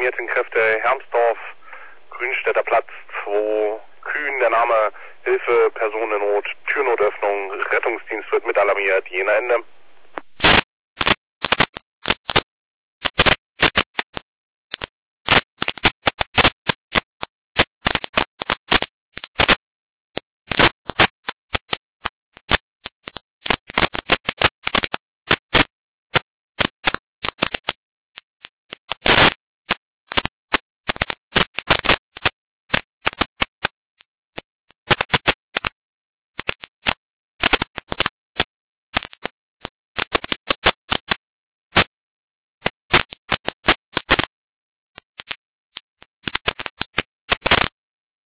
alarmierten Kräfte Hermsdorf, Grünstädter Platz, 2 Kühn, der Name, Hilfe, Personen in Not, Türnotöffnung, Rettungsdienst wird mit alarmiert, Jena Ende.